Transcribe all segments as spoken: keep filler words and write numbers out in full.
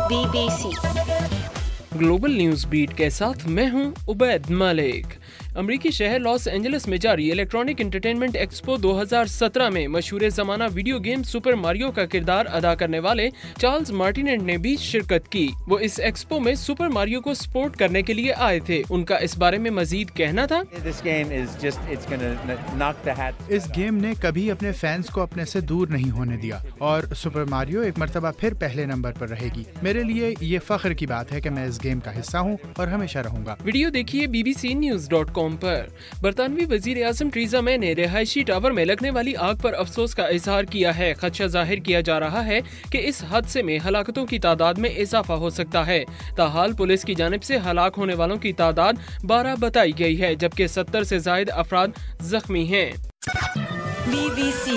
Be B C global news beat کے ساتھ میں ہوں عبید ملک۔ امریکی شہر لاس اینجلس میں جاری الیکٹرانک انٹرٹینمنٹ ایکسپو دو ہزار سترہ میں مشہور زمانہ ویڈیو گیم سپر ماریو کا کردار ادا کرنے والے چارلز مارٹینٹ نے بھی شرکت کی۔ وہ اس ایکسپو میں سپر ماریو کو سپورٹ کرنے کے لیے آئے تھے۔ ان کا اس بارے میں مزید کہنا تھا، اس گیم نے کبھی اپنے فینس کو اپنے سے دور نہیں ہونے دیا اور سپر ماریو ایک مرتبہ پھر پہلے نمبر پر رہے گی۔ میرے لیے یہ فخر کی بات ہے کہ میں اس گیم کا حصہ ہوں اور ہمیشہ رہوں گا۔ ویڈیو دیکھیے B B C news dot com پر۔ برطانوی وزیر اعظم ٹریزا مے نے رہائشی ٹاور میں لگنے والی آگ پر افسوس کا اظہار کیا ہے۔ خدشہ ظاہر کیا جا رہا ہے کہ اس حادثے میں ہلاکتوں کی تعداد میں اضافہ ہو سکتا ہے۔ تاحال پولیس کی جانب سے ہلاک ہونے والوں کی تعداد بارہ بتائی گئی ہے، جبکہ ستر سے زائد افراد زخمی ہیں۔ بی بی سی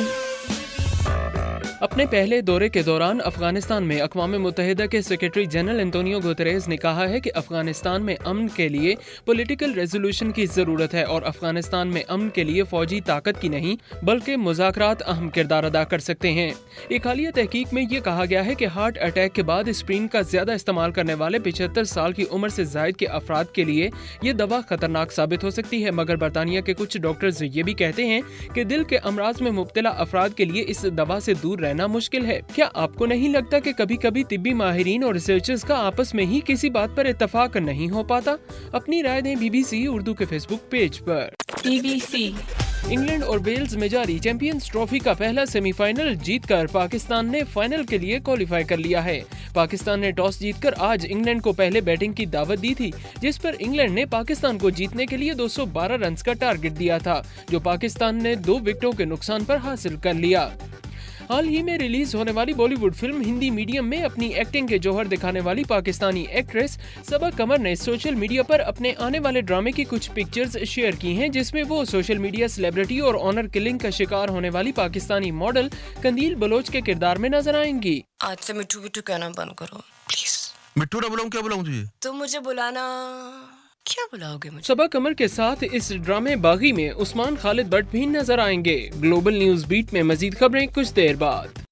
اپنے پہلے دورے کے دوران افغانستان میں اقوام متحدہ کے سیکرٹری جنرل انتونیو گوتریز نے کہا ہے کہ افغانستان میں امن کے لیے پولیٹیکل ریزولوشن کی ضرورت ہے اور افغانستان میں امن کے لیے فوجی طاقت کی نہیں بلکہ مذاکرات اہم کردار ادا کر سکتے ہیں۔ ایک حالیہ تحقیق میں یہ کہا گیا ہے کہ ہارٹ اٹیک کے بعد اسپرین کا زیادہ استعمال کرنے والے پچہتر سال کی عمر سے زائد کے افراد کے لیے یہ دوا خطرناک ثابت ہو سکتی ہے، مگر برطانیہ کے کچھ ڈاکٹرز یہ بھی کہتے ہیں کہ دل کے امراض میں مبتلا افراد کے لیے اس دوا سے دور رہنا مشکل ہے۔ کیا آپ کو نہیں لگتا کہ کبھی کبھی طبی ماہرین اور ریسرچرز کا آپس میں ہی کسی بات پر اتفاق نہیں ہو پاتا؟ اپنی رائے دیں بی بی سی اردو کے فیس بک پیج پر۔ بی بی سی انگلینڈ اور ویلز میں جاری چیمپئنز ٹرافی کا پہلا سیمی فائنل جیت کر پاکستان نے فائنل کے لیے کوالیفائی کر لیا ہے۔ پاکستان نے ٹاس جیت کر آج انگلینڈ کو پہلے بیٹنگ کی دعوت دی تھی، جس پر انگلینڈ نے پاکستان کو جیتنے کے لیے دو سو بارہ رنز کا ٹارگٹ دیا تھا، جو پاکستان نے دو وکٹوں کے نقصان پر حاصل کر لیا۔ حال ہی میں ریلیز ہونے والی Bollywood film Hindi medium میں اپنی ایکٹنگ کے جوہر دکھانے والی پاکستانی ایکٹریس صبا قمر نے سوشل میڈیا پر اپنے آنے والے ڈرامے کی کچھ پکچرز شیئر کی ہیں، جس میں وہ سوشل میڈیا سیلیبریٹی اور آنر کلنگ کا شکار ہونے والی پاکستانی ماڈل قندیل بلوچ کے کردار میں نظر آئیں گی۔ آج سے مٹھو مٹھو کہنا بند کرو پلیز۔ مٹھو نہ بلاؤں، کیا بلاؤں تجھے؟ تم مجھے بلانا کیا بلاؤ گے مجھے؟ صبا قمر کے ساتھ اس ڈرامے باغی میں عثمان خالد بٹ بھی نظر آئیں گے۔ گلوبل نیوز بیٹ میں مزید خبریں کچھ دیر بعد۔